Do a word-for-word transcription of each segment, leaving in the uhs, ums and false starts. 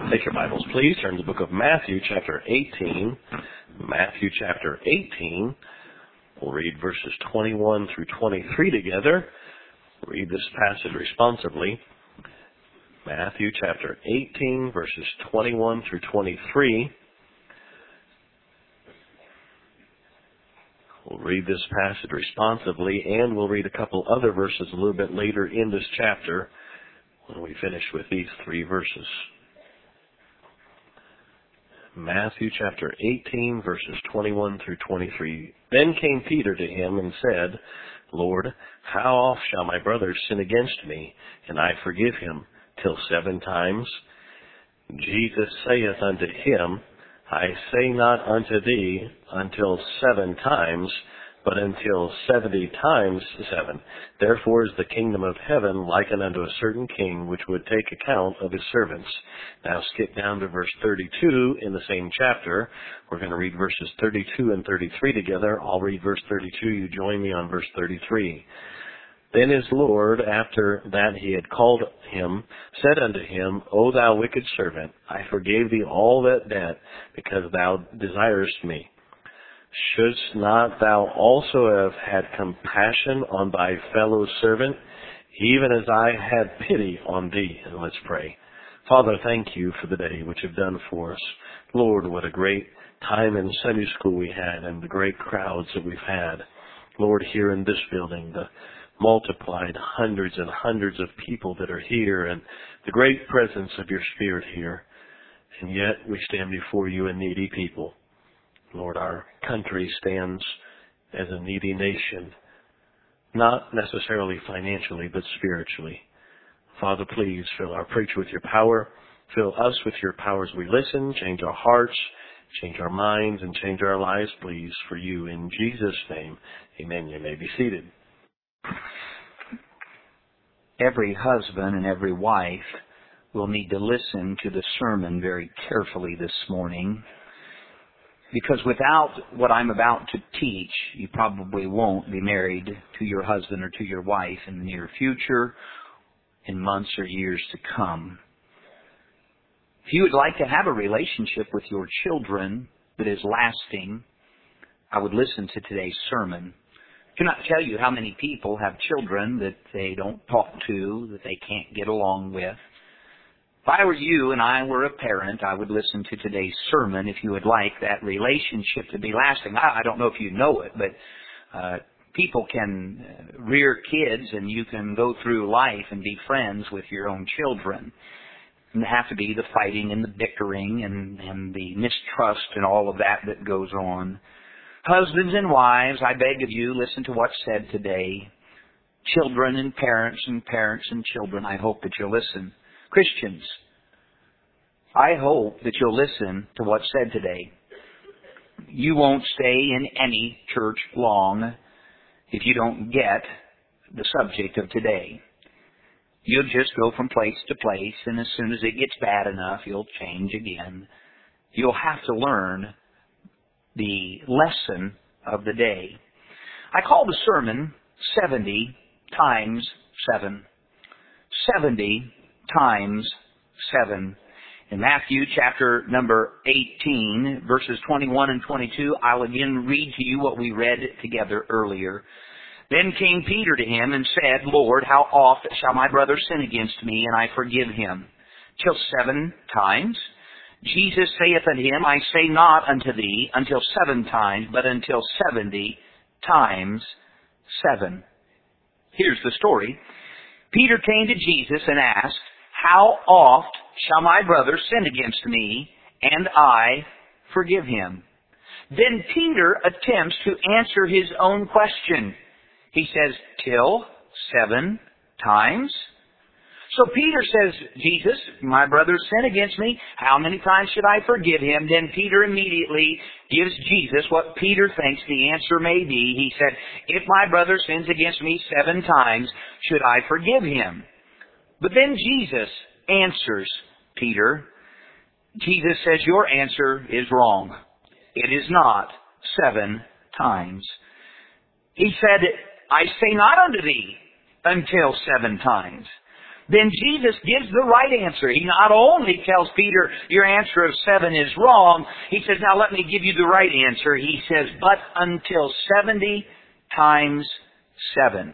Take your Bibles, please. Turn to the book of Matthew, chapter eighteen. Matthew, chapter eighteen. We'll read verses twenty-one through twenty-three together. Read this passage responsibly. Matthew, chapter eighteen, verses twenty-one through twenty-three. We'll read this passage responsibly, and we'll read a couple other verses a little bit later in this chapter when we finish with these three verses. Matthew chapter eighteen, verses twenty-one through twenty-three. Then came Peter to him and said, Lord, how oft shall my brother sin against me, and I forgive him? Till seven times? Jesus saith unto him, I say not unto thee until seven times, but until seventy times seven. Therefore is the kingdom of heaven likened unto a certain king, which would take account of his servants. Now skip down to verse thirty-two in the same chapter. We're going to read verses thirty-two and thirty-three together. I'll read verse thirty-two. You join me on verse thirty-three. Then his Lord, after that he had called him, said unto him, O thou wicked servant, I forgave thee all that debt, because thou desirest me. Shouldst not thou also have had compassion on thy fellow servant, even as I had pity on thee? And let's pray. Father, thank you for the day which you've done for us. Lord, what a great time in Sunday school we had, and the great crowds that we've had. Lord, here in this building, the multiplied hundreds and hundreds of people that are here, and the great presence of your Spirit here. And yet we stand before you a needy people. Lord, our country stands as a needy nation, not necessarily financially, but spiritually. Father, please fill our preacher with your power. Fill us with your power as we listen. Change our hearts, change our minds, and change our lives, please, for you. In Jesus' name, amen. You may be seated. Every husband and every wife will need to listen to the sermon very carefully this morning, because without what I'm about to teach, you probably won't be married to your husband or to your wife in the near future, in months or years to come. If you would like to have a relationship with your children that is lasting, I would listen to today's sermon. I cannot tell you how many people have children that they don't talk to, that they can't get along with. If I were you and I were a parent, I would listen to today's sermon if you would like that relationship to be lasting. I, I don't know if you know it, but uh, people can rear kids, and you can go through life and be friends with your own children. And there have to be the fighting and the bickering and, and the mistrust and all of that that goes on. Husbands and wives, I beg of you, listen to what's said today. Children and parents and parents and children, I hope that you'll listen. Christians, I hope that you'll listen to what's said today. You won't stay in any church long if you don't get the subject of today. You'll just go from place to place, and as soon as it gets bad enough, you'll change again. You'll have to learn the lesson of the day. I call the sermon seventy times seven. seventy times seven. In Matthew chapter number eighteen, verses twenty-one and twenty-two, I'll again read to you what we read together earlier. Then came Peter to him and said, Lord, how oft shall my brother sin against me, and I forgive him? Till seven times? Jesus saith unto him, I say not unto thee until seven times, but until seventy times seven. Here's the story. Peter came to Jesus and asked, How oft shall my brother sin against me, and I forgive him? Then Peter attempts to answer his own question. He says, Till seven times? So Peter says, Jesus, my brother sin against me. How many times should I forgive him? Then Peter immediately gives Jesus what Peter thinks the answer may be. He said, if my brother sins against me seven times, should I forgive him? But then Jesus answers Peter. Jesus says, your answer is wrong. It is not seven times. He said, I say not unto thee until seven times. then Jesus gives the right answer. He not only tells Peter, your answer of seven is wrong, he says, now let me give you the right answer. He says, but until seventy times seven.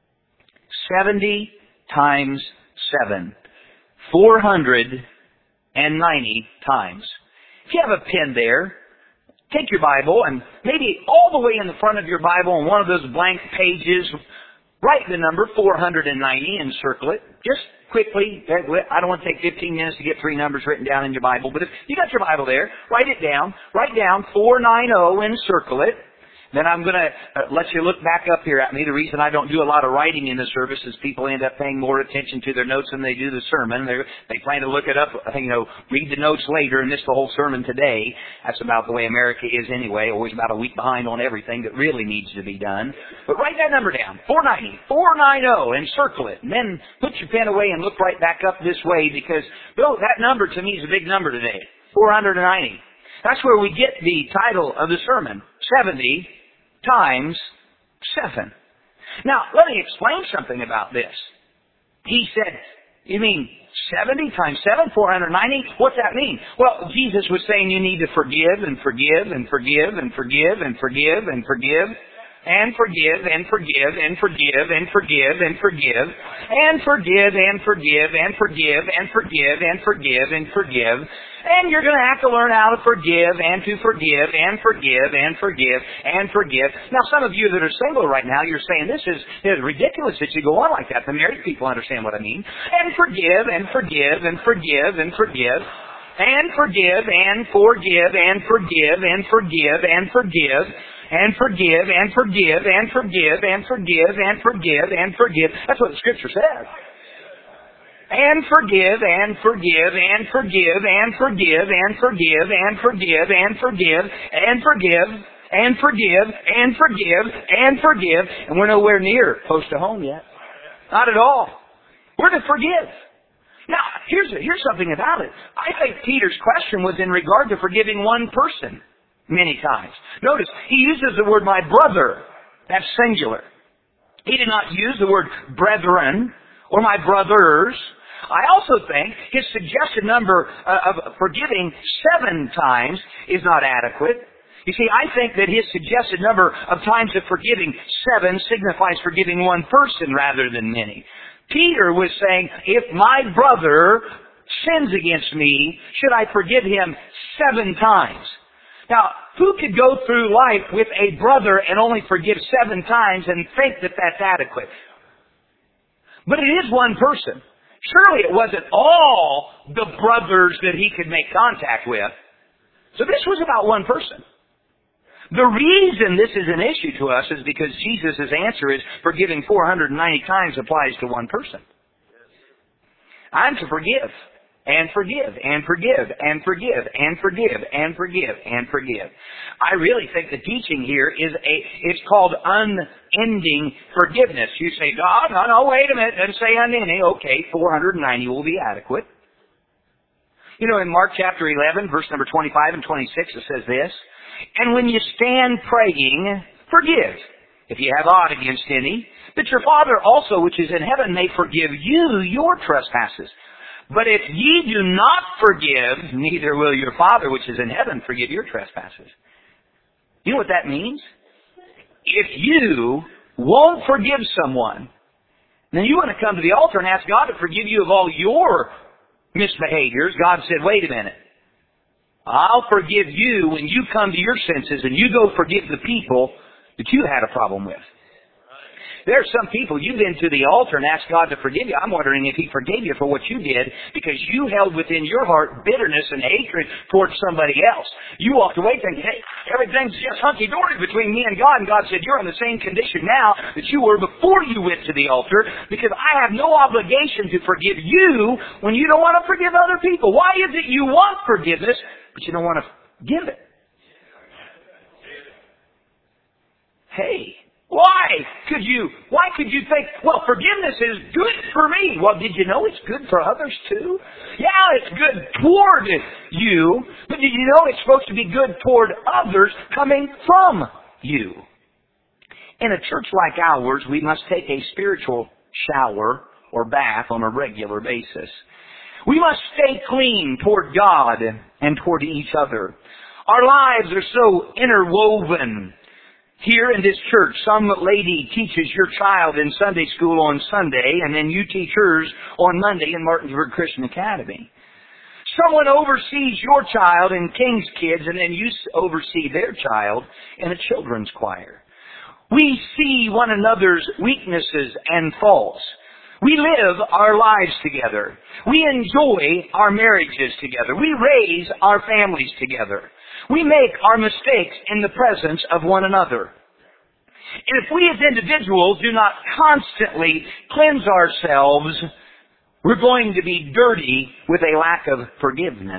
seventy times seven. four hundred ninety times. If you have a pen there, take your Bible and maybe all the way in the front of your Bible on one of those blank pages, write the number four hundred ninety and circle it. Just quickly. I don't want to take fifteen minutes to get three numbers written down in your Bible, but if you got your Bible there, write it down. Write down four ninety and circle it. Then I'm going to uh, let you look back up here at me. The reason I don't do a lot of writing in the service is people end up paying more attention to their notes than they do the sermon. They're, they plan to look it up, you know, read the notes later and miss the whole sermon today. That's about the way America is anyway, always about a week behind on everything that really needs to be done. But write that number down, four ninety, four ninety, and circle it. And then put your pen away and look right back up this way because, Bill, that number to me is a big number today, four hundred ninety. That's where we get the title of the sermon, seventy times seven. Now, let me explain something about this. He said, you mean seventy times seven, four hundred ninety? What's that mean? Well, Jesus was saying you need to forgive and forgive and forgive and forgive and forgive and forgive and forgive and forgive and forgive and forgive and forgive and forgive and forgive and forgive and forgive and forgive and forgive. And you're going to have to learn how to forgive and to forgive and forgive and forgive and forgive. Now, some of you that are single right now, you're saying, this is, this is ridiculous that you go on like that. The married people understand what I mean. And forgive and forgive and forgive and forgive. And forgive and forgive and forgive and forgive and forgive. And forgive and forgive and forgive and forgive and forgive and forgive. That's what the Scripture says. And forgive, and forgive, and forgive, and forgive, and forgive, and forgive, and forgive, and forgive, and forgive, and forgive, and forgive. And we're nowhere near close to home yet. Not at all. We're to forgive. Now, here's, here's something about it. I think Peter's question was in regard to forgiving one person many times. Notice, he uses the word my brother. That's singular. He did not use the word brethren or my brothers. I also think his suggested number of forgiving seven times is not adequate. You see, I think that his suggested number of times of forgiving seven signifies forgiving one person rather than many. Peter was saying, if my brother sins against me, should I forgive him seven times? Now, who could go through life with a brother and only forgive seven times and think that that's adequate? But it is one person. Surely it wasn't all the brothers that he could make contact with. So this was about one person. The reason this is an issue to us is because Jesus' answer is forgiving four hundred ninety times applies to one person. I'm to forgive. And forgive, and forgive, and forgive, and forgive, and forgive, and forgive. I really think the teaching here is a, it's called unending forgiveness. You say, God, no, no, wait a minute, it doesn't say unending. Okay, four hundred ninety will be adequate. You know, in Mark chapter eleven, verse number twenty-five and twenty-six, it says this, and when you stand praying, forgive, if you have aught against any, that your Father also, which is in heaven, may forgive you your trespasses. But if ye do not forgive, neither will your Father which is in heaven forgive your trespasses. You know what that means? If you won't forgive someone, then you want to come to the altar and ask God to forgive you of all your misbehaviors. God said, wait a minute. I'll forgive you when you come to your senses and you go forgive the people that you had a problem with. There are some people, you've been to the altar and asked God to forgive you. I'm wondering if He forgave you for what you did because you held within your heart bitterness and hatred towards somebody else. You walked away thinking, hey, everything's just hunky-dory between me and God. And God said, you're in the same condition now that you were before you went to the altar because I have no obligation to forgive you when you don't want to forgive other people. Why is it you want forgiveness, but you don't want to give it? Hey. Why could you, why could you think, well, forgiveness is good for me? Well, did you know it's good for others too? Yeah, it's good toward you, but did you know it's supposed to be good toward others coming from you? In a church like ours, we must take a spiritual shower or bath on a regular basis. We must stay clean toward God and toward each other. Our lives are so interwoven. Here in this church, some lady teaches your child in Sunday school on Sunday, and then you teach hers on Monday in Martinsburg Christian Academy. Someone oversees your child in King's Kids, and then you oversee their child in a children's choir. We see one another's weaknesses and faults. We live our lives together. We enjoy our marriages together. We raise our families together. We make our mistakes in the presence of one another. And if we as individuals do not constantly cleanse ourselves, we're going to be dirty with a lack of forgiveness.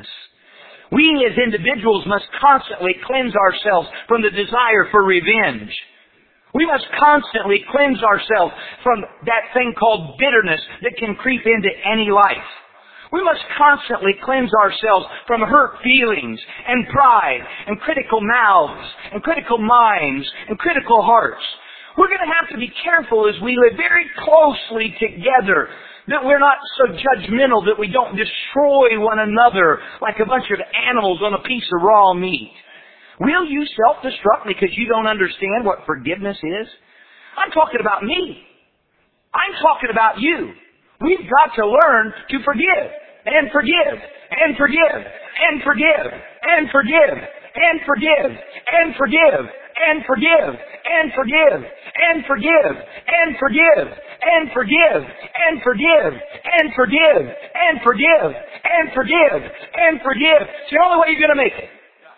We as individuals must constantly cleanse ourselves from the desire for revenge. We must constantly cleanse ourselves from that thing called bitterness that can creep into any life. We must constantly cleanse ourselves from hurt feelings and pride and critical mouths and critical minds and critical hearts. We're going to have to be careful as we live very closely together that we're not so judgmental that we don't destroy one another like a bunch of animals on a piece of raw meat. Will you self-destruct because you don't understand what forgiveness is? I'm talking about me. I'm talking about you. We've got to learn to forgive, and forgive, and forgive, and forgive, and forgive, and forgive, and forgive, and forgive, and forgive, and forgive, and forgive, and forgive, and forgive, and forgive, and forgive, and forgive, and forgive. It's the only way you're going to make it.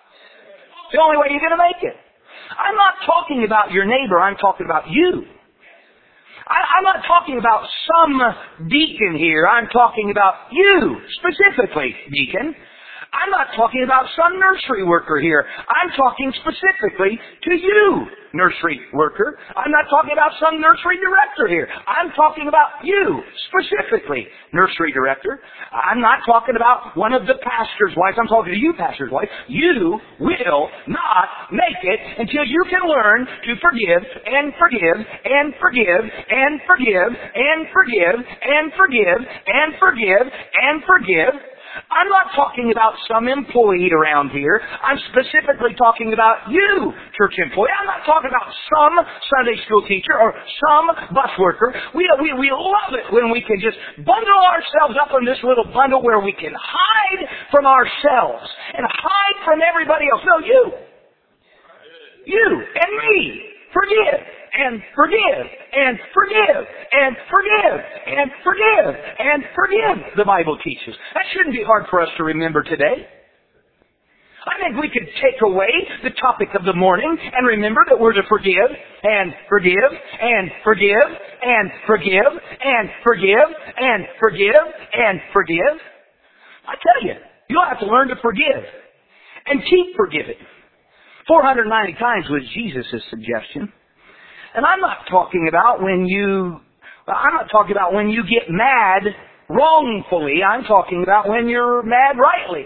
It's the only way you're going to make it. I'm not talking about your neighbor. I'm talking about you. I, I'm not talking about some deacon here. I'm talking about you, specifically, deacon. I'm not talking about some nursery worker here. I'm talking specifically to you, nursery worker. I'm not talking about some nursery director here. I'm talking about you, specifically, nursery director. I'm not talking about one of the pastor's wives. I'm talking to you, pastor's wife. You will not make it until you can learn to forgive and forgive and forgive and forgive and forgive and forgive and forgive and forgive. I'm not talking about some employee around here. I'm specifically talking about you, church employee. I'm not talking about some Sunday school teacher or some bus worker. We, we, we love it when we can just bundle ourselves up in this little bundle where we can hide from ourselves and hide from everybody else. No, you. You and me. Forgive. And forgive, and forgive, and forgive, and forgive, and forgive, the Bible teaches. That shouldn't be hard for us to remember today. I think we could take away the topic of the morning and remember that we're to forgive, and forgive, and forgive, and forgive, and forgive, and forgive, and forgive. I tell you, you'll have to learn to forgive, and keep forgiving. four hundred ninety times was Jesus' suggestion. And I'm not talking about when you, I'm not talking about when you get mad wrongfully. I'm talking about when you're mad rightly.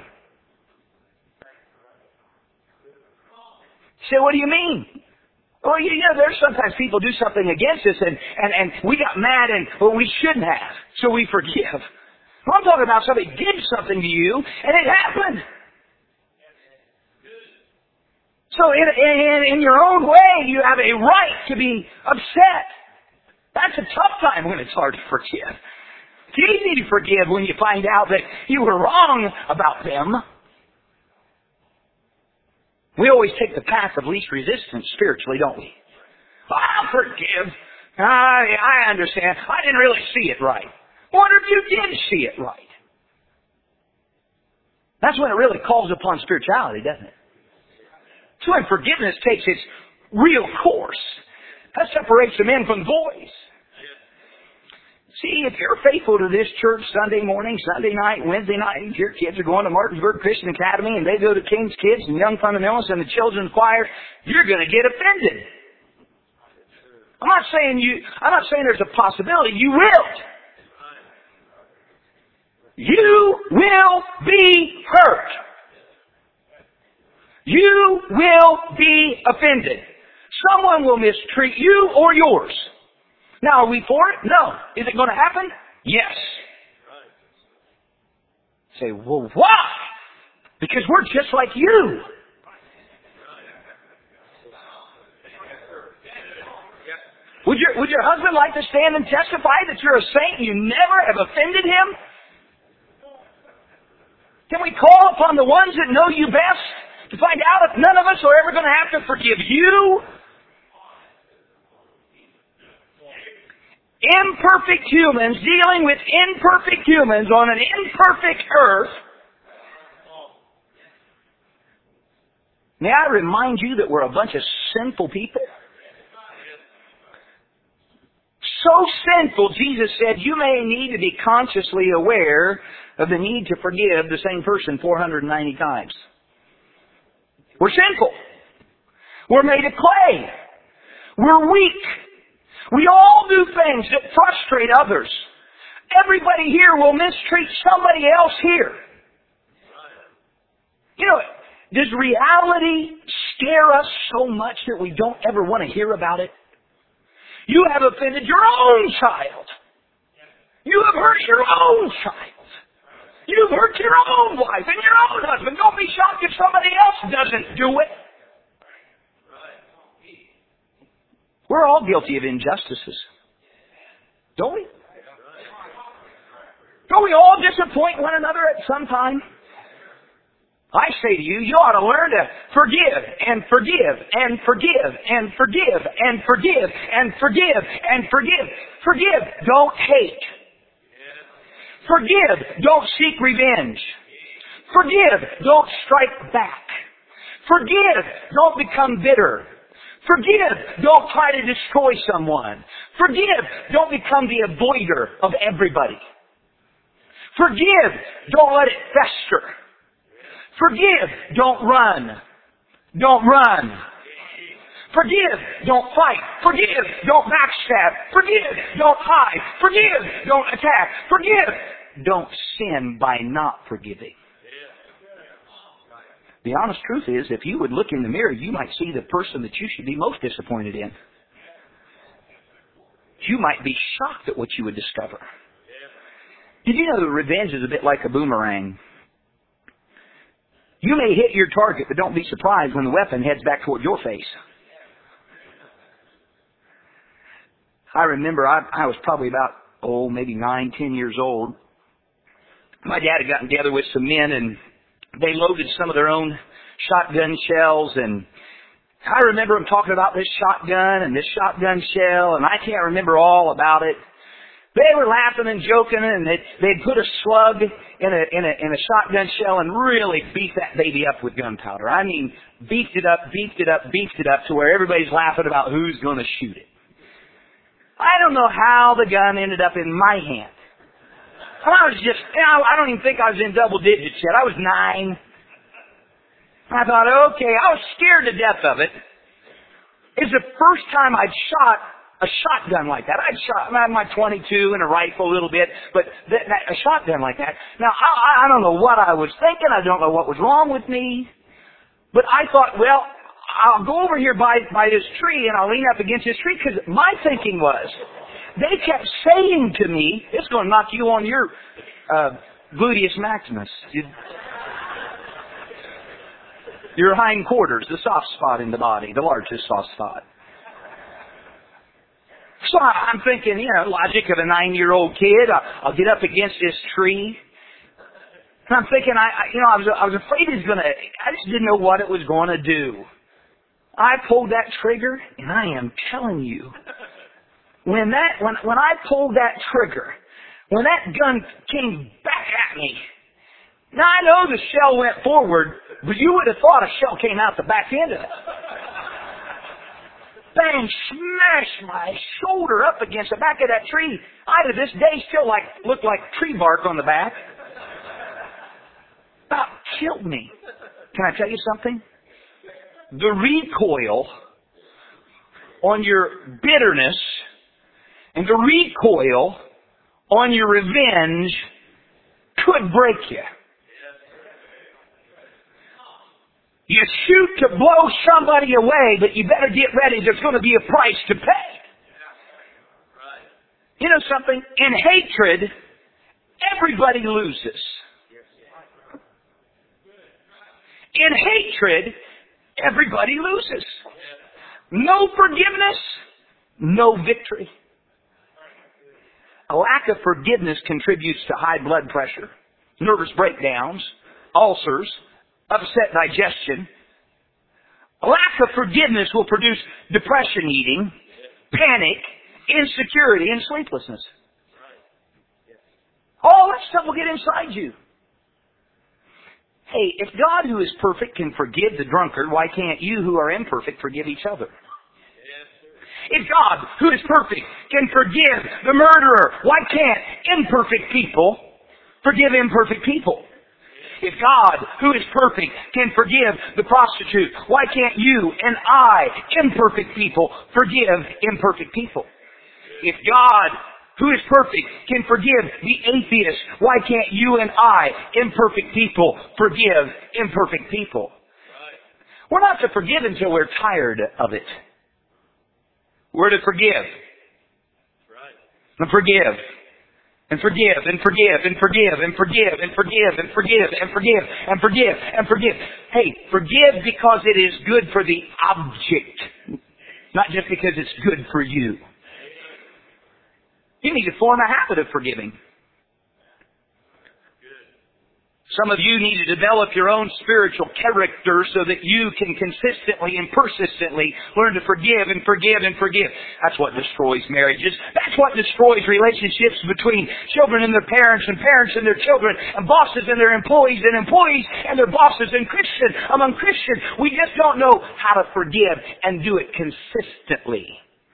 You say, what do you mean? Well, you know, there's sometimes people do something against us and, and, and we got mad and, well, we shouldn't have. So we forgive. Well, I'm talking about somebody did something to you and it happened. So in, in, in your own way, you have a right to be upset. That's a tough time when it's hard to forgive. It's easy to forgive when you find out that you were wrong about them. We always take the path of least resistance spiritually, don't we? I'll forgive. I, I understand. I didn't really see it right. Wonder if you did see it right. That's when it really calls upon spirituality, doesn't it? That's when forgiveness takes its real course. That separates the men from the boys. See, if you're faithful to this church Sunday morning, Sunday night, Wednesday night, your kids are going to Martinsburg Christian Academy and they go to King's Kids and Young Fundamentalists and the children's choir, you're going to get offended. I'm not saying you, I'm not saying there's a possibility. You will. You will be hurt. You will be offended. Someone will mistreat you or yours. Now, are we for it? No. Is it going to happen? Yes. Say, well, why? Because we're just like you. Would your, would your husband like to stand and testify that you're a saint and you never have offended him? Can we call upon the ones that know you best to find out if none of us are ever going to have to forgive you? Imperfect humans dealing with imperfect humans on an imperfect earth. May I remind you that we're a bunch of sinful people? So sinful, Jesus said, you may need to be consciously aware of the need to forgive the same person four hundred ninety times. We're sinful. We're made of clay. We're weak. We all do things that frustrate others. Everybody here will mistreat somebody else here. You know, does reality scare us so much that we don't ever want to hear about it? You have offended your own child. You have hurt your own child. You've hurt your own wife and your own husband. Don't be shocked if somebody else doesn't do it. We're all guilty of injustices. Don't we? Don't we all disappoint one another at some time? I say to you, you ought to learn to forgive and forgive and forgive and forgive and forgive and forgive and forgive. Forgive. Don't hate. Forgive. Don't seek revenge. Forgive. Don't strike back. Forgive. Don't become bitter. Forgive. Don't try to destroy someone. Forgive. Don't become the avoider of everybody. Forgive. Don't let it fester. Forgive. Don't run. Don't run. Forgive. Don't fight. Forgive. Don't backstab. Forgive. Don't hide. Forgive. Don't attack. Forgive. Don't sin by not forgiving. The honest truth is, if you would look in the mirror, you might see the person that you should be most disappointed in. You might be shocked at what you would discover. Did you know that revenge is a bit like a boomerang? You may hit your target, but don't be surprised when the weapon heads back toward your face. I remember I, I was probably about, oh, maybe nine, ten years old. My dad had gotten together with some men, and they loaded some of their own shotgun shells, and I remember them talking about this shotgun and this shotgun shell, and I can't remember all about it. They were laughing and joking, and they'd, they'd put a slug in a, in, a, in a shotgun shell and really beef that baby up with gunpowder. I mean, beefed it up, beefed it up, beefed it up to where everybody's laughing about who's going to shoot it. I don't know how the gun ended up in my hand. I was just, you know, I don't even think I was in double digits yet. I was nine. I thought, okay, I was scared to death of it. It's the first time I'd shot a shotgun like that. I'd shot I had my twenty-two and a rifle a little bit, but that, that, a shotgun like that. Now, I, I don't know what I was thinking. I don't know what was wrong with me. But I thought, well, I'll go over here by, by this tree and I'll lean up against this tree, because my thinking was, they kept saying to me, it's going to knock you on your uh, gluteus maximus. You, your hindquarters, the soft spot in the body, the largest soft spot. So I'm thinking, you know, logic of a nine-year-old kid. I'll, I'll get up against this tree. And I'm thinking, I, you know, I was, I was afraid it was going to, I just didn't know what it was going to do. I pulled that trigger, and I am telling you, when that, when, when I pulled that trigger, when that gun came back at me, now I know the shell went forward, but you would have thought a shell came out the back end of it. Bang, smash my shoulder up against the back of that tree. I to this day still like look like tree bark on the back. About killed me. Can I tell you something? The recoil on your bitterness and the recoil on your revenge could break you. You shoot to blow somebody away, but you better get ready. There's going to be a price to pay. You know something? In hatred, everybody loses. In hatred, everybody loses. No forgiveness, no victory. A lack of forgiveness contributes to high blood pressure, nervous breakdowns, ulcers, upset digestion. A lack of forgiveness will produce depression eating, panic, insecurity, and sleeplessness. All that stuff will get inside you. Hey, if God who is perfect can forgive the drunkard, why can't you who are imperfect forgive each other? If God who is perfect can forgive the murderer, why can't imperfect people forgive imperfect people? If God who is perfect can forgive the prostitute, why can't you and I, imperfect people, forgive imperfect people? If God who is perfect can forgive the atheist, why can't you and I, imperfect people, forgive imperfect people? We're not to forgive until we're tired of it. We're to forgive. And forgive. And forgive, and forgive, and forgive, and forgive, and forgive, and forgive, and forgive, and forgive, and forgive. Hey, forgive because it is good for the object, not just because it's good for you. You need to form a habit of forgiving. Some of you need to develop your own spiritual character so that you can consistently and persistently learn to forgive and forgive and forgive. That's what destroys marriages. That's what destroys relationships between children and their parents and parents and their children and bosses and their employees and employees and their bosses and Christians among Christians. We just don't know how to forgive and do it consistently.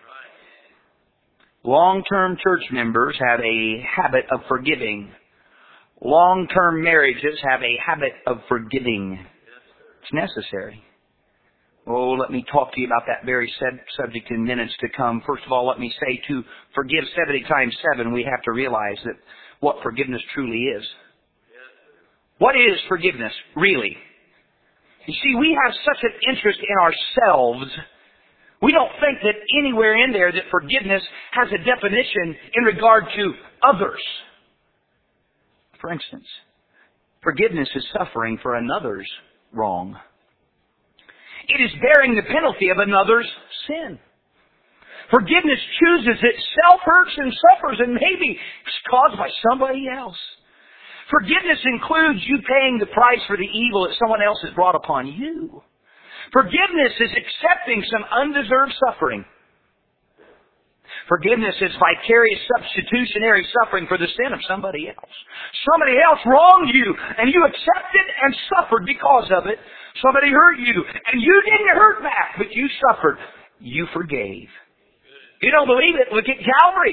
Long-term church members have a habit of forgiving. Long-term marriages have a habit of forgiving. It's necessary. Oh, let me talk to you about that very subject in minutes to come. First of all, let me say to forgive seventy times seven, we have to realize that what forgiveness truly is. What is forgiveness, really? You see, we have such an interest in ourselves. We don't think that anywhere in there that forgiveness has a definition in regard to others. For instance, forgiveness is suffering for another's wrong. It is bearing the penalty of another's sin. Forgiveness chooses itself, hurts and suffers, and maybe it's caused by somebody else. Forgiveness includes you paying the price for the evil that someone else has brought upon you. Forgiveness is accepting some undeserved suffering. Forgiveness is vicarious substitutionary suffering for the sin of somebody else. Somebody else wronged you, and you accepted and suffered because of it. Somebody hurt you, and you didn't hurt back, but you suffered. You forgave. You don't believe it? Look at Calvary.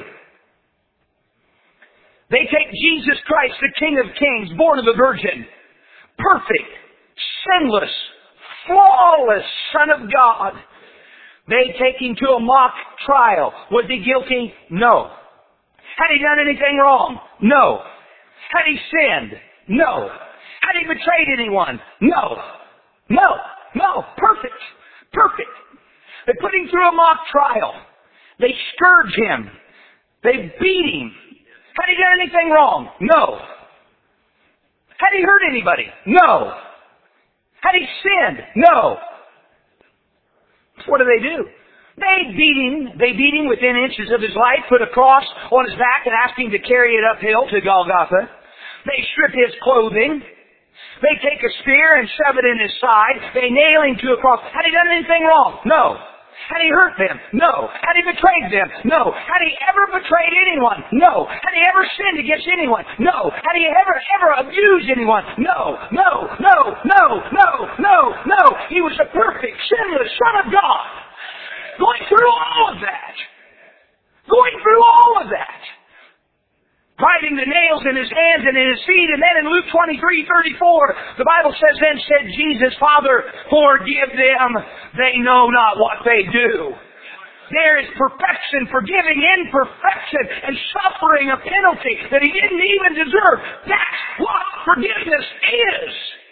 They take Jesus Christ, the King of Kings, born of a virgin, perfect, sinless, flawless Son of God. They take him to a mock trial. Was he guilty? No. Had he done anything wrong? No. Had he sinned? No. Had he betrayed anyone? No. No. No. Perfect. Perfect. They put him through a mock trial. They scourge him. They beat him. Had he done anything wrong? No. Had he hurt anybody? No. Had he sinned? No. What do they do? They beat him. They beat him within inches of his life, put a cross on his back and asked him to carry it uphill to Golgotha. They strip his clothing. They take a spear and shove it in his side. They nail him to a cross. Had he done anything wrong? No. Had he hurt them? No. Had he betrayed them? No. Had he ever betrayed anyone? No. Had he ever sinned against anyone? No. Had he ever, ever abused anyone? No. No. No. No. No. No. No. He was a perfect, sinless Son of God. Going through all of that. Going through all of that. Driving the nails in his hands and in his feet. And then in Luke twenty-three thirty-four, the Bible says, then said Jesus, Father, forgive them. They know not what they do. There is perfection, forgiving imperfection, and suffering a penalty that he didn't even deserve. That's what forgiveness is.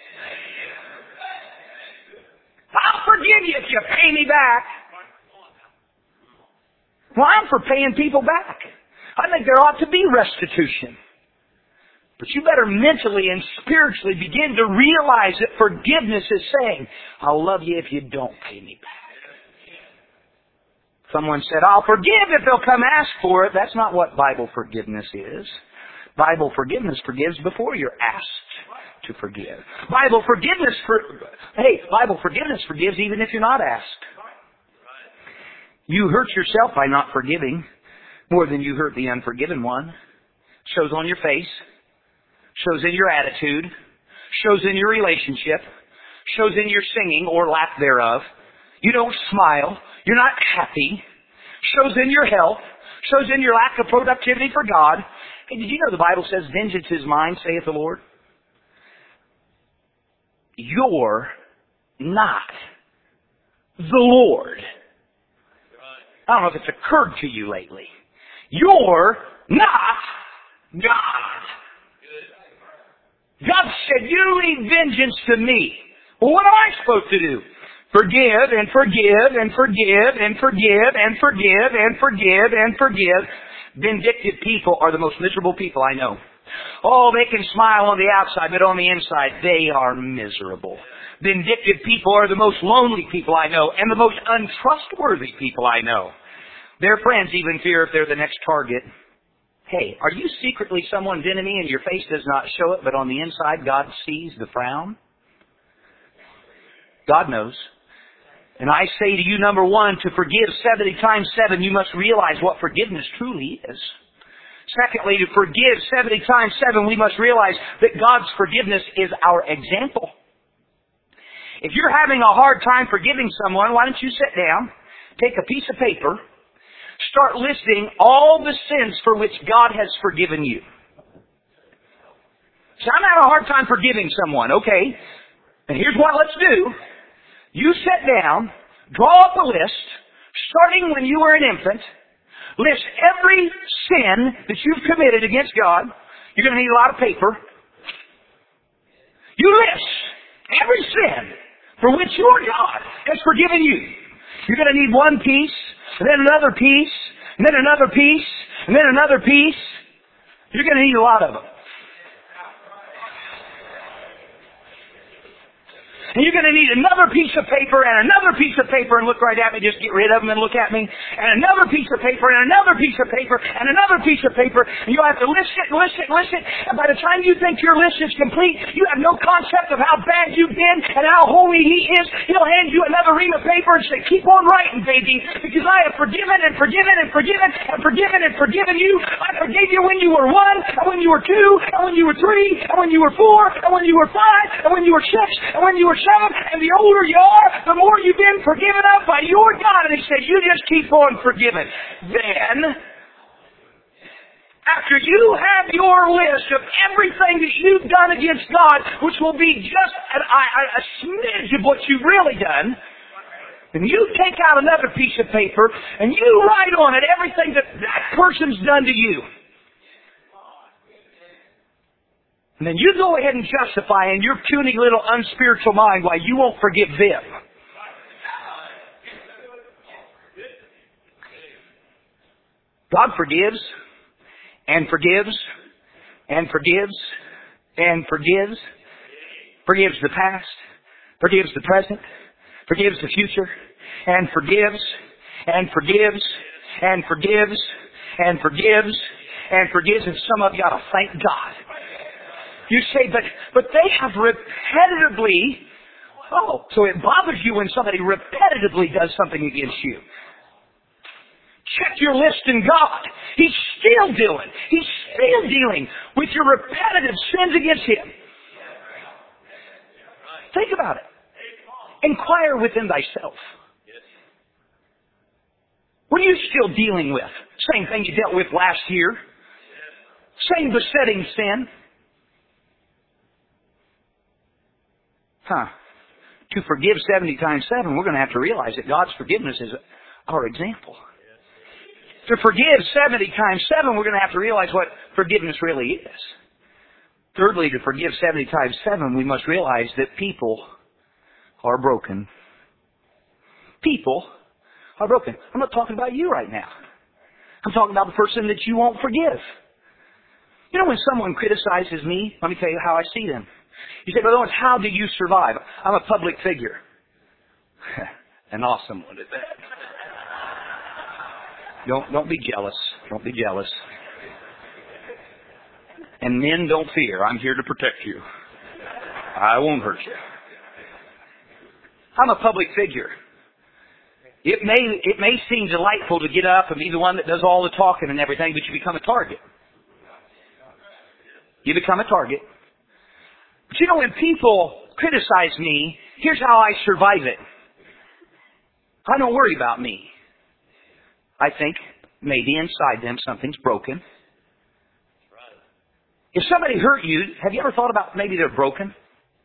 I'll forgive you if you pay me back. Well, I'm for paying people back. I think there ought to be restitution. But you better mentally and spiritually begin to realize that forgiveness is saying, I'll love you if you don't pay me back. Someone said, I'll forgive if they'll come ask for it. That's not what Bible forgiveness is. Bible forgiveness forgives before you're asked to forgive. Bible forgiveness, for, hey, Bible forgiveness forgives even if you're not asked. You hurt yourself by not forgiving more than you hurt the unforgiven one. Shows on your face. Shows in your attitude, shows in your relationship, shows in your singing or lack thereof. You don't smile. You're not happy. Shows in your health. Shows in your lack of productivity for God. Hey, did you know the Bible says, vengeance is mine, saith the Lord? You're not the Lord. I don't know if it's occurred to you lately. You're not God. God said, you leave vengeance to me. Well, what am I supposed to do? Forgive and forgive and forgive and forgive and forgive and forgive and forgive. Vindictive people are the most miserable people I know. Oh, they can smile on the outside, but on the inside, they are miserable. Vindictive people are the most lonely people I know and the most untrustworthy people I know. Their friends even fear if they're the next target. Hey, are you secretly someone's enemy and your face does not show it, but on the inside God sees the frown? God knows. And I say to you, number one, to forgive seventy times seven, you must realize what forgiveness truly is. Secondly, to forgive seventy times seven, we must realize that God's forgiveness is our example. If you're having a hard time forgiving someone, why don't you sit down, take a piece of paper, start listing all the sins for which God has forgiven you. So I'm having a hard time forgiving someone. Okay. And here's what let's do. You sit down, draw up a list, starting when you were an infant, list every sin that you've committed against God. You're going to need a lot of paper. You list every sin for which your God has forgiven you. You're going to need one piece, and then another piece, and then another piece, and then another piece. You're going to need a lot of them. And you're going to need another piece of paper and another piece of paper and look right at me, just get rid of them and look at me. And another piece of paper and another piece of paper and another piece of paper. And you'll have to list it, list it, list it. And by the time you think your list is complete, you have no concept of how bad you've been and how holy He is. He'll hand you another ream of paper and say, keep on writing, baby, because I have forgiven and forgiven and forgiven and forgiven and forgiven you. I forgave you when you were one, and when you were two, and when you were three, and when you were four, and when you were five, and when you were six, and when you were seven, and the older you are, the more you've been forgiven of by your God. And He said, you just keep on forgiving. Then, after you have your list of everything that you've done against God, which will be just a, a, a smidge of what you've really done, and you take out another piece of paper, and you write on it everything that that person's done to you. And then you go ahead and justify in your puny little unspiritual mind why you won't forgive them. God forgives and forgives and forgives and forgives. Forgives the past, forgives the present, forgives the future, and forgives and forgives and forgives and forgives and forgives. And some of you ought to thank God. You say, but but they have repetitively, oh, so it bothers you when somebody repetitively does something against you. Check your list in God. He's still doing, He's still dealing with your repetitive sins against Him. Think about it. Inquire within thyself. What are you still dealing with? Same thing you dealt with last year. Same besetting sin. Huh. To forgive seventy times seven, we're going to have to realize that God's forgiveness is our example. To forgive seventy times seven, we're going to have to realize what forgiveness really is. Thirdly, to forgive seventy times seven, we must realize that people are broken. People are broken. I'm not talking about you right now. I'm talking about the person that you won't forgive. You know, when someone criticizes me, let me tell you how I see them. You say, Brother Owens, how do you survive? I'm a public figure. An awesome one at that. Don't, don't be jealous. Don't be jealous. And men, don't fear. I'm here to protect you. I won't hurt you. I'm a public figure. It may, it may seem delightful to get up and be the one that does all the talking and everything, but you become a target. You become a target. But you know, when people criticize me, here's how I survive it. I don't worry about me. I think maybe inside them something's broken. If somebody hurt you, have you ever thought about maybe they're broken?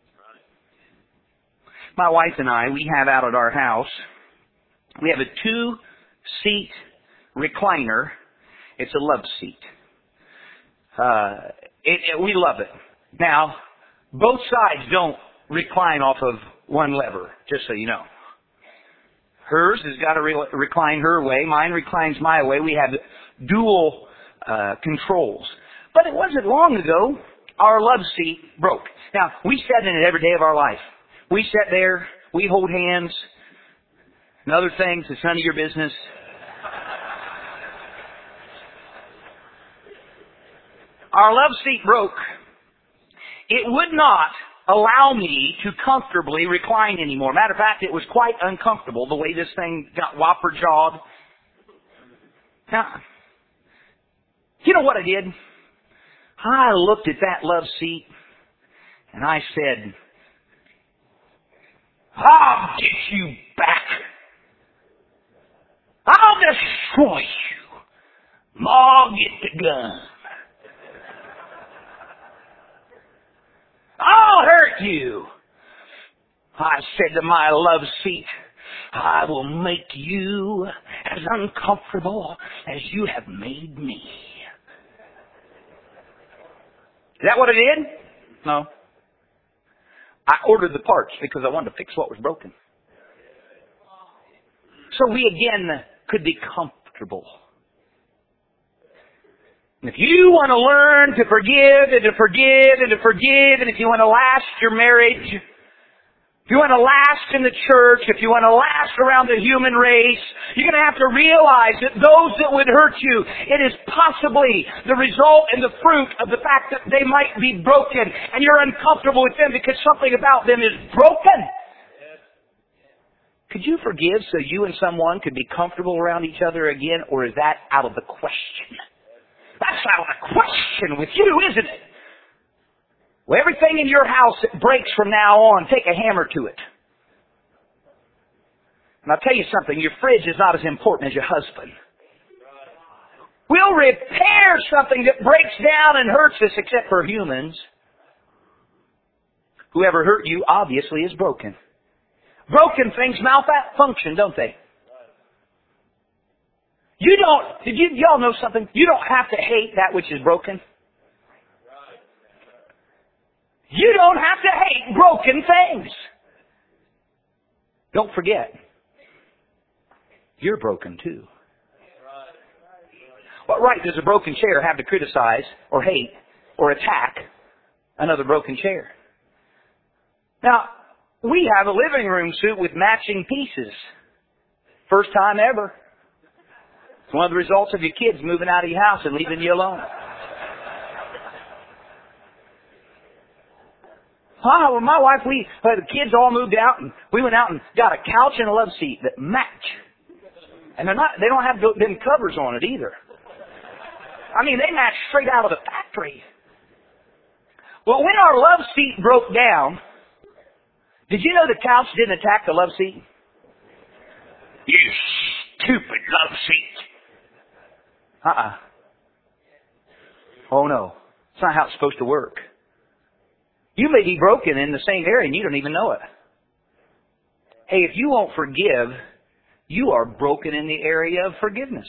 My wife and I, we have out at our house, we have a two-seat recliner. It's a love seat. Uh, it, it, we love it. Now, both sides don't recline off of one lever, just so you know. Hers has got to re- recline her way. Mine reclines my way. We have dual uh, controls. But it wasn't long ago our love seat broke. Now, we sat in it every day of our life. We sat there. We hold hands. And other things. It's none of your business. Our love seat broke. It would not allow me to comfortably recline anymore. Matter of fact, it was quite uncomfortable the way this thing got whopper-jawed. Now, you know what I did? I looked at that love seat and I said, I'll get you back. I'll destroy you. Ma, get the gun. I'll hurt you. I said to my love seat, I will make you as uncomfortable as you have made me. Is that what it did? No. I ordered the parts because I wanted to fix what was broken. So we again could be comfortable. And if you want to learn to forgive and to forgive and to forgive, and if you want to last your marriage, if you want to last in the church, if you want to last around the human race, you're going to have to realize that those that would hurt you, it is possibly the result and the fruit of the fact that they might be broken, and you're uncomfortable with them because something about them is broken. Could you forgive so you and someone could be comfortable around each other again, or is that out of the question? That's out of the question with you, isn't it? Well, everything in your house that breaks from now on, take a hammer to it. And I'll tell you something, your fridge is not as important as your husband. We'll repair something that breaks down and hurts us, except for humans. Whoever hurt you obviously is broken. Broken things malfunction, don't they? You don't, did you, y'all know something? You don't have to hate that which is broken. You don't have to hate broken things. Don't forget, you're broken too. What right does a broken chair have to criticize or hate or attack another broken chair? Now, we have a living room suite with matching pieces. First time ever. It's one of the results of your kids moving out of your house and leaving you alone. Oh, well, my wife, we, uh, the kids all moved out, and we went out and got a couch and a love seat that match. And they're not, they don't have them covers on it either. I mean, they match straight out of the factory. Well, when our love seat broke down, did you know the couch didn't attack the love seat? You stupid love seat. Uh-uh. Oh, no. It's not how it's supposed to work. You may be broken in the same area and you don't even know it. Hey, if you won't forgive, you are broken in the area of forgiveness.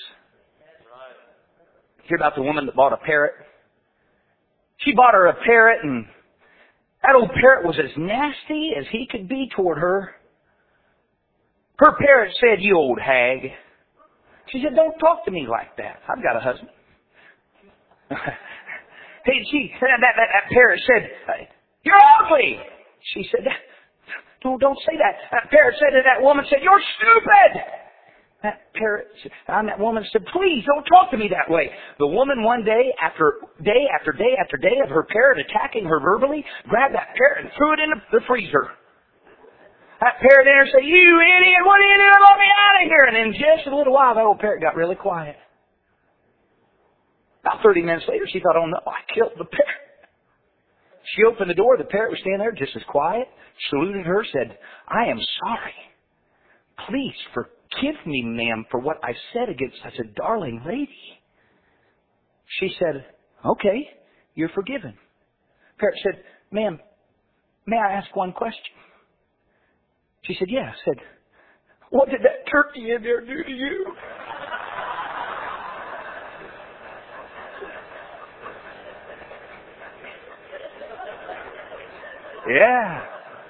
Hear about the woman that bought a parrot? She bought her a parrot, and that old parrot was as nasty as he could be toward her. Her parrot said, "You old hag." She said, don't talk to me like that. I've got a husband. Hey, she, that, that, that parrot said, you're ugly. She said, don't, don't say that. That parrot said to that woman, said, you're stupid. That parrot, and that woman said, please don't talk to me that way. The woman one day, after day after day after day of her parrot attacking her verbally, grabbed that parrot and threw it in the freezer. That parrot in there said, you idiot, what are you doing? Let me out of here. And in just a little while, that old parrot got really quiet. About thirty minutes later, she thought, oh no, I killed the parrot. She opened the door. The parrot was standing there just as quiet, saluted her, said, I am sorry. Please forgive me, ma'am, for what I said against such a darling lady. She said, okay, you're forgiven. The parrot said, ma'am, may I ask one question? She said, yeah. I said, what did that turkey in there do to you? Yeah.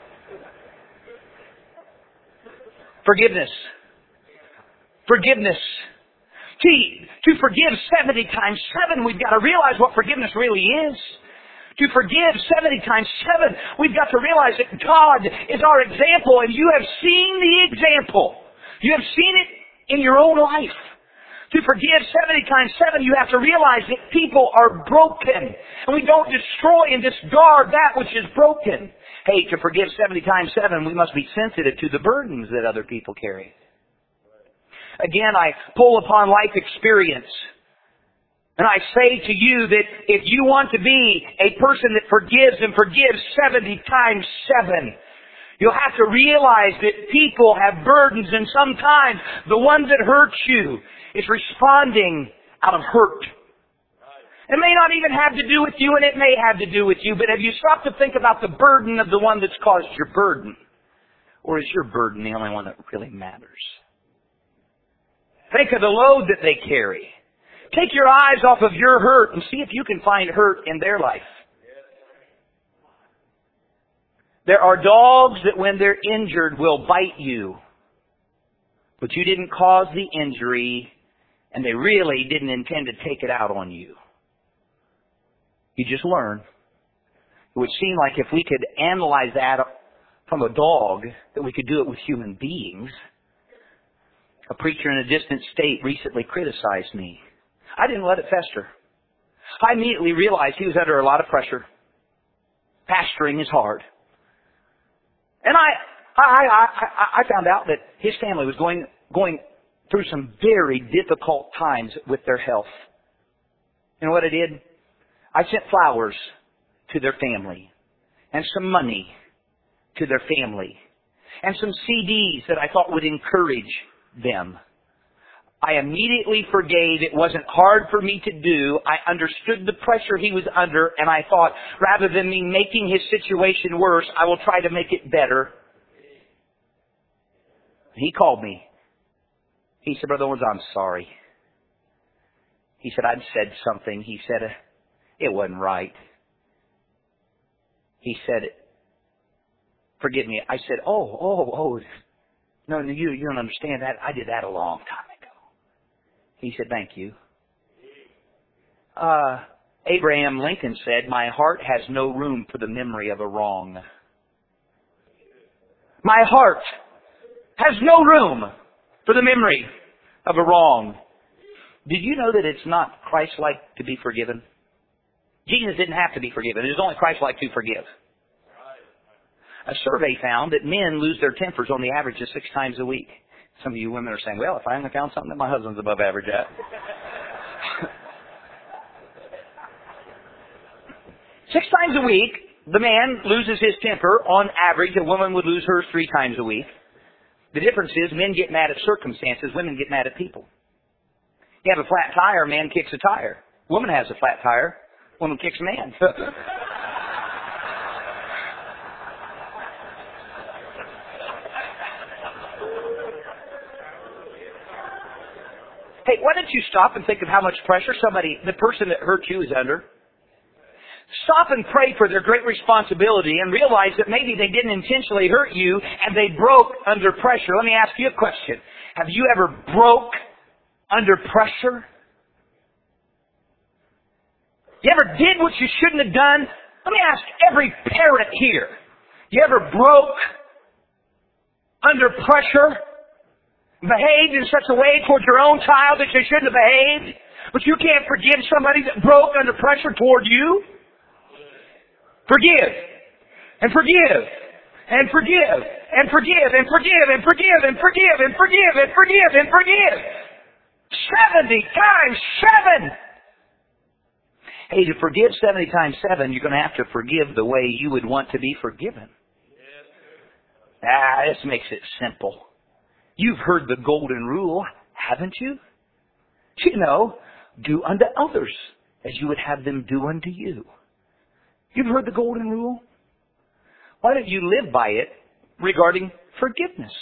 Forgiveness. Forgiveness. See, to forgive seventy times seven, we've got to realize what forgiveness really is. To forgive seventy times seven, we've got to realize that God is our example, and you have seen the example. You have seen it in your own life. To forgive seventy times seven, you have to realize that people are broken. And we don't destroy and discard that which is broken. Hey, to forgive seventy times seven, we must be sensitive to the burdens that other people carry. Again, I pull upon life experience. And I say to you that if you want to be a person that forgives and forgives seventy times seven, you'll have to realize that people have burdens, and sometimes the one that hurts you is responding out of hurt. It may not even have to do with you, and it may have to do with you, but have you stopped to think about the burden of the one that's caused your burden? Or is your burden the only one that really matters? Think of the load that they carry. Take your eyes off of your hurt and see if you can find hurt in their life. There are dogs that when they're injured will bite you. But you didn't cause the injury, and they really didn't intend to take it out on you. You just learn. It would seem like if we could analyze that from a dog, that we could do it with human beings. A preacher in a distant state recently criticized me. I didn't let it fester. I immediately realized he was under a lot of pressure. Pastoring is hard. And I, I, I, I found out that his family was going, going through some very difficult times with their health. You know what I did? I sent flowers to their family, and some money to their family, and some C Ds that I thought would encourage them. I immediately forgave. It wasn't hard for me to do. I understood the pressure he was under, and I thought, rather than me making his situation worse, I will try to make it better. He called me. He said, Brother Owens, I'm sorry. He said, I'd said something. He said, it wasn't right. He said, forgive me. I said, oh, oh, oh. No, you, you don't understand that. I did that a long time ago. He said, thank you. Uh, Abraham Lincoln said, my heart has no room for the memory of a wrong. My heart has no room for the memory of a wrong. Did you know that it's not Christ-like to be forgiven? Jesus didn't have to be forgiven. It was only Christ-like to forgive. A survey found that men lose their tempers on the average of six times a week. Some of you women are saying, well, if I only found something that my husband's above average at. Six times a week, the man loses his temper. On average, a woman would lose hers three times a week. The difference is men get mad at circumstances, women get mad at people. You have a flat tire, a man kicks a tire. Woman has a flat tire, woman kicks a man. Hey, why don't you stop and think of how much pressure somebody, the person that hurt you, is under? Stop and pray for their great responsibility and realize that maybe they didn't intentionally hurt you and they broke under pressure. Let me ask you a question. Have you ever broke under pressure? You ever did what you shouldn't have done? Let me ask every parent here. You ever broke under pressure? Behaved in such a way towards your own child that you shouldn't have behaved? But you can't forgive somebody that broke under pressure toward you? Forgive. And forgive. And forgive. And forgive. And forgive. And forgive. And forgive. And forgive. And forgive. And forgive. Seventy times seven. Hey, to forgive seventy times seven, you're going to have to forgive the way you would want to be forgiven. Ah, this makes it simple. You've heard the golden rule, haven't you? You know, do unto others as you would have them do unto you. You've heard the golden rule? Why don't you live by it regarding forgiveness?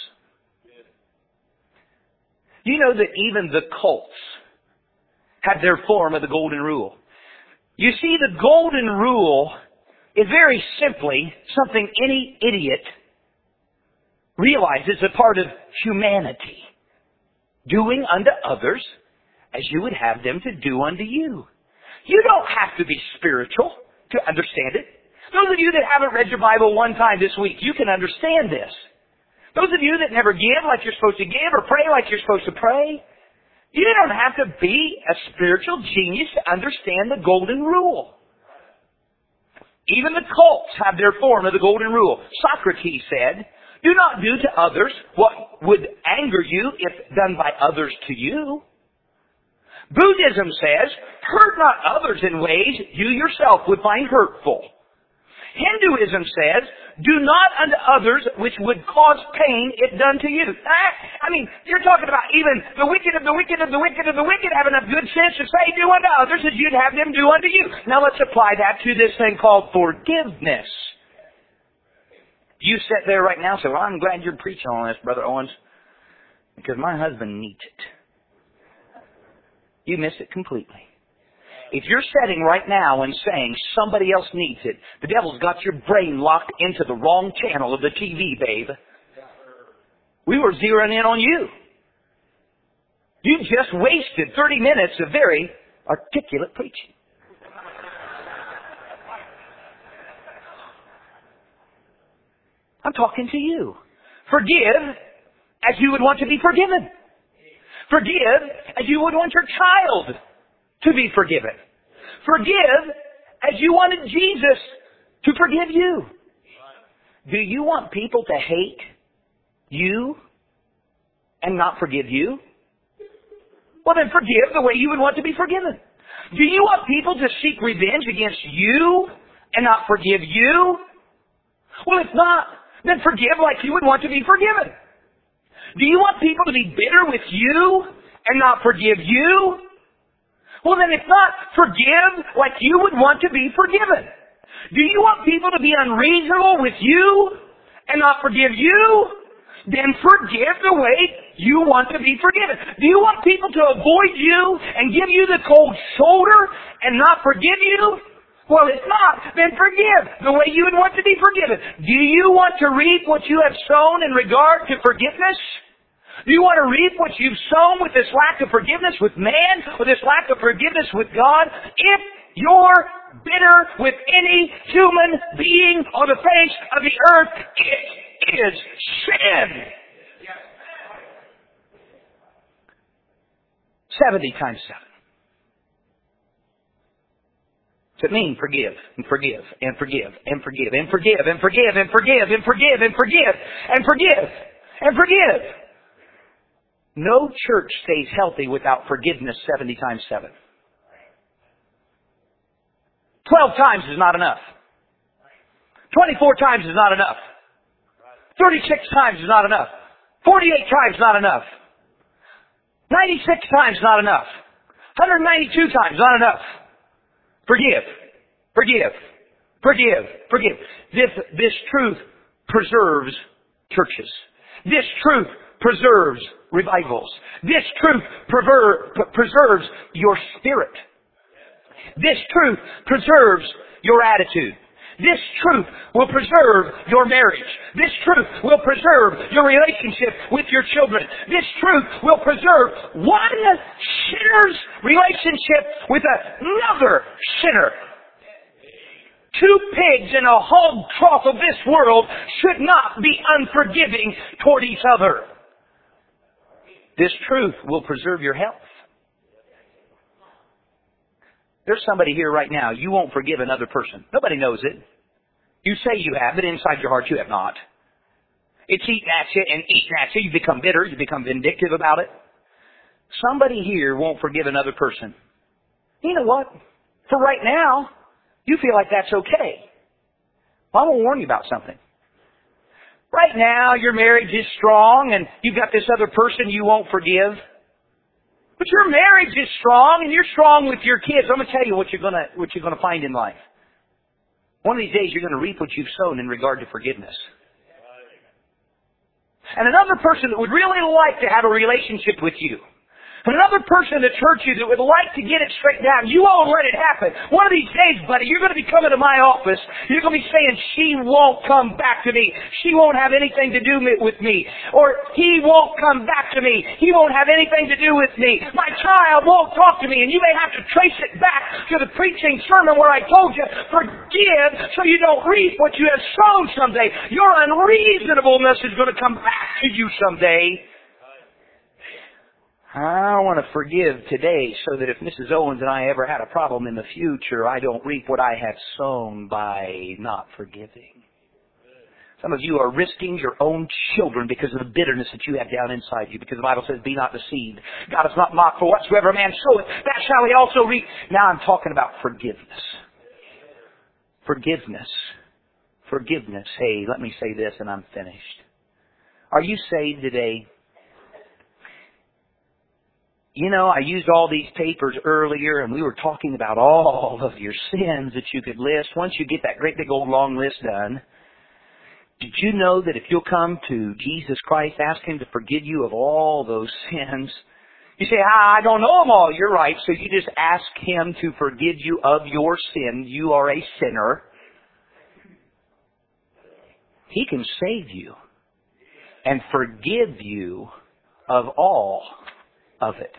You know that even the cults have their form of the golden rule. You see, the golden rule is very simply something any idiot realizes a part of humanity. Doing unto others as you would have them to do unto you. You don't have to be spiritual to understand it. Those of you that haven't read your Bible one time this week, you can understand this. Those of you that never give like you're supposed to give or pray like you're supposed to pray, you don't have to be a spiritual genius to understand the golden rule. Even the cults have their form of the golden rule. Socrates said, do not do to others what would anger you if done by others to you. Buddhism says, hurt not others in ways you yourself would find hurtful. Hinduism says, do not unto others which would cause pain if done to you. I mean, you're talking about even the wicked of the wicked of the wicked of the wicked have enough good sense to say, do unto others as you'd have them do unto you. Now let's apply that to this thing called forgiveness. You sit there right now and say, well, I'm glad you're preaching on this, Brother Owens, because my husband needs it. You miss it completely. If you're sitting right now and saying somebody else needs it, the devil's got your brain locked into the wrong channel of the T V, babe. We were zeroing in on you. You just wasted thirty minutes of very articulate preaching. I'm talking to you. Forgive as you would want to be forgiven. Forgive as you would want your child to be forgiven. Forgive as you wanted Jesus to forgive you. Do you want people to hate you and not forgive you? Well, then forgive the way you would want to be forgiven. Do you want people to seek revenge against you and not forgive you? Well, if not, then forgive like you would want to be forgiven. Do you want people to be bitter with you and not forgive you? Well, then if not, forgive like you would want to be forgiven. Do you want people to be unreasonable with you and not forgive you? Then forgive the way you want to be forgiven. Do you want people to avoid you and give you the cold shoulder and not forgive you? Well, if not, then forgive the way you would want to be forgiven. Do you want to reap what you have sown in regard to forgiveness? Do you want to reap what you've sown with this lack of forgiveness with man, with this lack of forgiveness with God? If you're bitter with any human being on the face of the earth, it is sin. Seventy times seven. Does it mean forgive and forgive and forgive and forgive and forgive and forgive and forgive and forgive and forgive and forgive and forgive? No church stays healthy without forgiveness seventy times seven. Twelve times is not enough. Twenty-four times is not enough. Thirty-six times is not enough. Forty-eight times is not enough. Ninety-six times is not enough. one hundred ninety-two times is not enough. Forgive. Forgive. Forgive. Forgive. This, this truth preserves churches. This truth preserves revivals. This truth prever- preserves your spirit. This truth preserves your attitude. This truth will preserve your marriage. This truth will preserve your relationship with your children. This truth will preserve one sinner's relationship with another sinner. Two pigs in a hog trough of this world should not be unforgiving toward each other. This truth will preserve your health. There's somebody here right now, you won't forgive another person. Nobody knows it. You say you have, but inside your heart you have not. It's eating at you and eating at you. You become bitter. You become vindictive about it. Somebody here won't forgive another person. You know what? For right now, you feel like that's okay. Well, I want to warn you about something. Right now, your marriage is strong and you've got this other person you won't forgive. But your marriage is strong and you're strong with your kids. I'm going to tell you what you're going to, what you're going to find in life. One of these days, you're going to reap what you've sown in regard to forgiveness. And another person that would really like to have a relationship with you, another person that's hurt you that would like to get it straightened out, you won't let it happen. One of these days, buddy, you're going to be coming to my office. You're going to be saying, she won't come back to me. She won't have anything to do with me. Or he won't come back to me. He won't have anything to do with me. My child won't talk to me. And you may have to trace it back to the preaching sermon where I told you, forgive so you don't reap what you have sown someday. Your unreasonableness is going to come back to you someday. I want to forgive today so that if Missus Owens and I ever had a problem in the future, I don't reap what I have sown by not forgiving. Some of you are risking your own children because of the bitterness that you have down inside you, because the Bible says, be not deceived. God is not mocked, for whatsoever a man soweth, that shall he also reap. Now I'm talking about forgiveness. Forgiveness. Forgiveness. Hey, let me say this and I'm finished. Are you saved today? You know, I used all these papers earlier, and we were talking about all of your sins that you could list. Once you get that great big old long list done, did you know that if you'll come to Jesus Christ, ask Him to forgive you of all those sins? You say, ah, I don't know them all. You're right. So you just ask Him to forgive you of your sin. You are a sinner. He can save you and forgive you of all of it.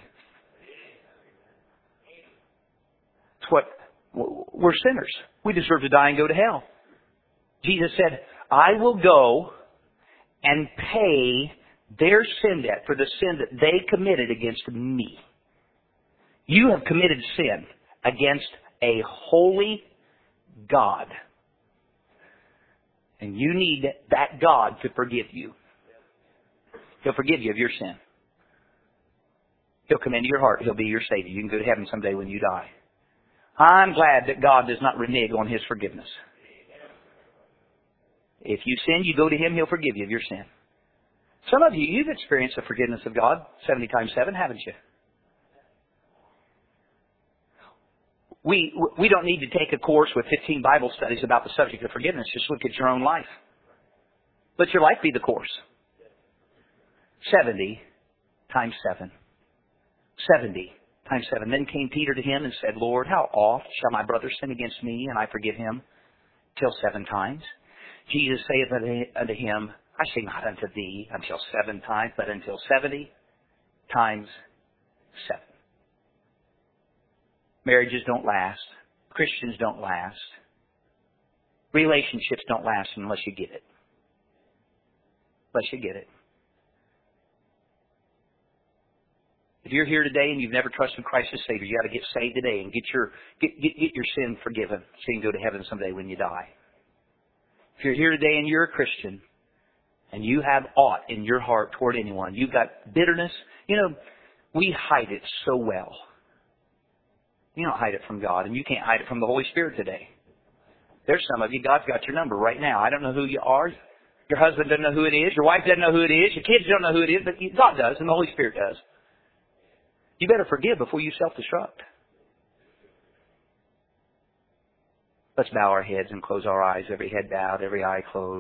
It's what we're sinners. We deserve to die and go to hell. Jesus said, I will go and pay their sin debt for the sin that they committed against me. You have committed sin against a holy God. And you need that God to forgive you. He'll forgive you of your sin. He'll come into your heart. He'll be your Savior. You can go to heaven someday when you die. I'm glad that God does not renege on His forgiveness. If you sin, you go to Him, He'll forgive you of your sin. Some of you, you've experienced the forgiveness of God seventy times seven, haven't you? We, we don't need to take a course with fifteen Bible studies about the subject of forgiveness. Just look at your own life. Let your life be the course. seventy times seven. seventy times seven. Then came Peter to Him and said, Lord, how oft shall my brother sin against me, and I forgive him? Till seven times. Jesus saith unto him, I say not unto thee until seven times, but until seventy times seven. Marriages don't last. Christians don't last. Relationships don't last unless you get it. Unless you get it. If you're here today and you've never trusted Christ as Savior, you got to get saved today and get your get, get, get your sin forgiven so you can go to heaven someday when you die. If you're here today and you're a Christian and you have aught in your heart toward anyone, you've got bitterness, you know, we hide it so well. You don't hide it from God, and you can't hide it from the Holy Spirit today. There's some of you, God's got your number right now. I don't know who you are. Your husband doesn't know who it is. Your wife doesn't know who it is. Your kids don't know who it is, but God does, and the Holy Spirit does. You better forgive before you self-destruct. Let's bow our heads and close our eyes, every head bowed, every eye closed.